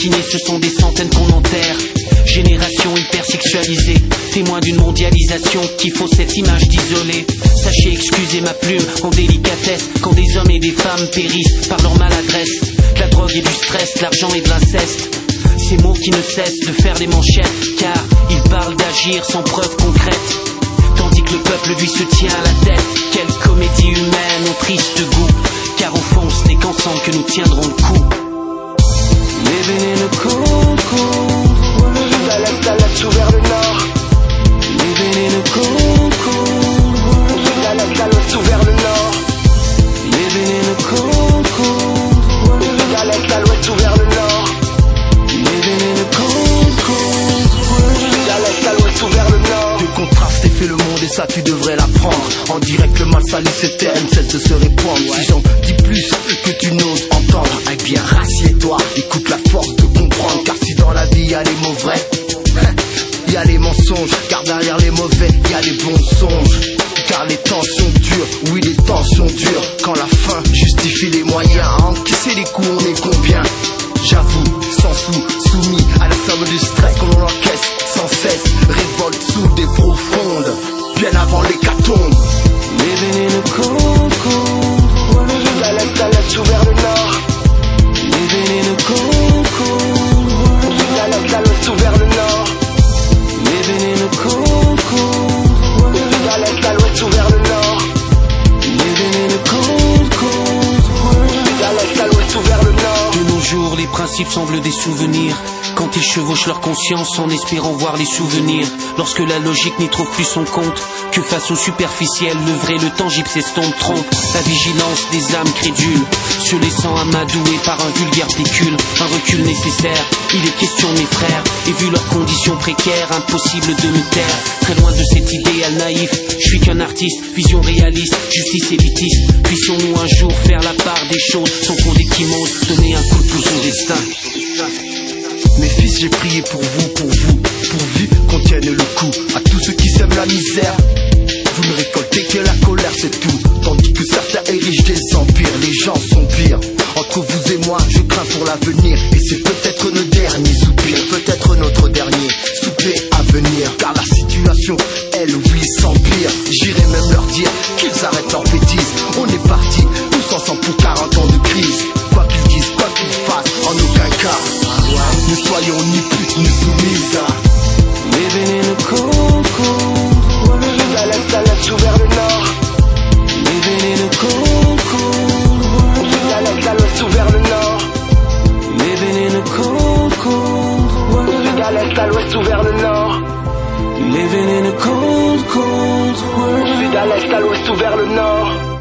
destinée, ce sont des centaines qu'on enterre. Génération hypersexualisée, témoin d'une mondialisation qui fausse cette image d'isolé. Sachez excuser ma plume en délicatesse quand des hommes et des femmes périssent par leur maladresse. De la drogue et du stress, l'argent et de l'inceste. Ces mots qui ne cessent de faire des manchettes, car ils parlent d'agir sans preuve concrète. Tandis que le peuple lui se tient à la tête. Quelle comédie humaine au triste goût, car au fond ce n'est qu'ensemble que nous tiendrons le coup. Living in a cold, cold world. L'Est tout vers le nord. Living in a cold, cold world. L'Est tout vers le nord. Living in a cold, cold world. L'Est tout vers le nord. Living in a cold, cold world. L'Est tout vers le nord. De contraste et fait le monde et ça tu devrais l'apprendre. En direct le mal salit ses termes, cesse de se répandre. Si j'en dis plus que tu n'oses entendre, eh bien rassieds-toi, écoute la force de comprendre. Car si dans la vie y'a les mots vrais, y'a les mensonges, car derrière les mauvais y'a les bons songes. Car les temps sont durs, oui les temps sont durs. Quand la fin justifie les moyens, à encaisser les coups on est combien? J'avoue, sans sous, soumis à la somme du stress qu'on encaisse sans cesse. Révolte sous des profondes, bien avant l'hécatombe. Living in a cold, cold world. L'Est tout vers le nord. Living in a cold, cold world. L'Est tout vers le nord. Living in a cold, cold world. L'Est tout vers le nord. Living in a cold, cold world. L'Est tout vers le nord. De nos jours, les principes semblent des souvenirs. Quand ils chevauchent leur conscience en espérant voir les souvenirs. Lorsque la logique n'y trouve plus son compte, que face au superficiel, le vrai, le tangible s'estompe, trompe la vigilance des âmes crédules, se laissant amadouer par un vulgaire pécule. Un recul nécessaire, il est question de mes frères, et vu leurs conditions précaires, impossible de me taire. Très loin de cet idéal naïf, je suis qu'un artiste, vision réaliste, justice élitiste. Puissions-nous un jour faire la part des choses, sans qu'on déquimose, donner un coup de pouce au destin. Mes fils, j'ai prié pour vous, pourvu qu'on tienne le coup. À tous ceux qui sèment la misère, vous ne récoltez que la colère, c'est tout. Tandis que certains érigent des empires, les gens sont pires. Entre vous et moi, je crains pour l'avenir. Et c'est peut-être notre dernier soupir, peut-être notre dernier souper à venir. Car la situation, elle, oui, s'empire. J'irai même leur dire qu'ils arrêtent leur bêtise. On est partis, tous ensemble pour 40 ans de crise. Quoi qu'ils disent, quoi qu'ils fassent, en aucun cas ne soyons ni putes ni soumises. Living in a cold, cold world. L'Est tout vers le nord. Living in a cold, cold world. L'Est tout vers le nord. Living in a cold, cold world. L'Est tout vers le nord. Living in a cold, cold world. L'Est tout vers le nord.